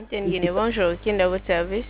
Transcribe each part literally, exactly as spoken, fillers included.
Guinée, bonjour. Qui est à votre service?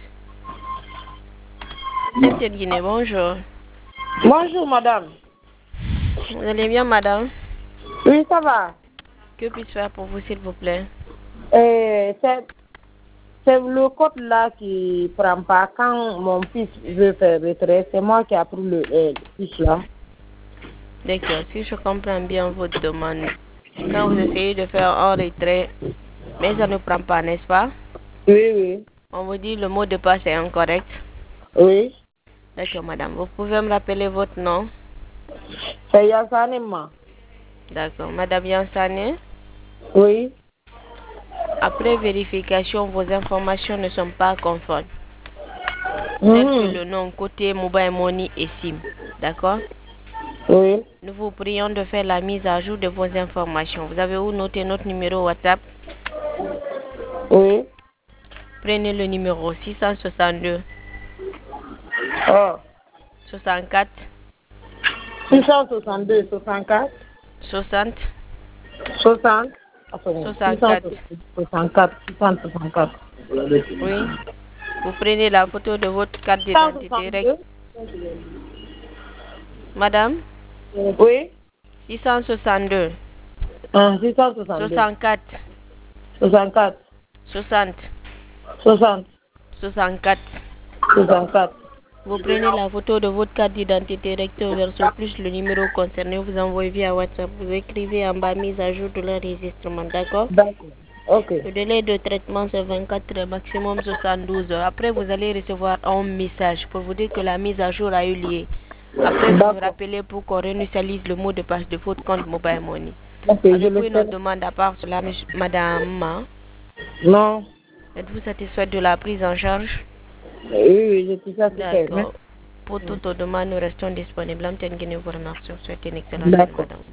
Guinée, bonjour. Bonjour, madame. Vous allez bien, madame? Oui, ça va. Que puis-je faire pour vous, s'il vous plaît? Euh, c'est c'est le code là qui ne prend pas. Quand mon fils veut faire retrait, c'est moi qui ai pris le euh, fiche là. D'accord. Si je comprends bien votre demande, quand vous essayez de faire un retrait, mais ça ne prend pas, n'est-ce pas? Oui, oui. On vous dit le mot de passe est incorrect. Oui. D'accord, madame. Vous pouvez me rappeler votre nom? C'est Yassanema. D'accord. Madame Yansane, Oui. après vérification, vos informations ne sont pas conformes. Telles que Mhm. le nom, côté mobile money et SIM. D'accord? Oui. Nous vous prions de faire la mise à jour de vos informations. Vous avez où noté notre numéro WhatsApp? Oui. Prenez le numéro six cent soixante-deux Oh. soixante-quatre six cent soixante-deux, soixante-quatre. soixante soixante. Attends, soixante-quatre. six cent soixante-quatre. six cent soixante-quatre. Oui. Vous prenez la photo de votre carte d'identité. rec- six cent soixante-deux. Madame, Oui. six cent soixante-deux Ah, six cent soixante-deux. soixante-quatre soixante-quatre. soixante soixante. soixante-quatre. soixante-quatre. Vous prenez la photo de votre carte d'identité recto verso plus le numéro concerné, vous envoyez via WhatsApp. Vous écrivez en bas mise à jour de l'enregistrement, d'accord? D'accord. Ok. Le délai de traitement c'est vingt-quatre heures, maximum soixante-douze heures. Après, vous allez recevoir un message pour vous dire que la mise à jour a eu lieu. Après, vous nous D'accord. rappelez pour qu'on réinitialise le mot de passe de votre compte Mobile Money. Ok, je Avez-vous le une ferai. autre demande à part cela, monsieur- madame? Non. Êtes-vous satisfaite de la prise en charge? Oui, oui, je suis satisfait. D'accord. Pour toute autre demande, nous restons disponibles. Madame Guinée vous remercie. Souhaitez une excellente journée, D'accord. madame.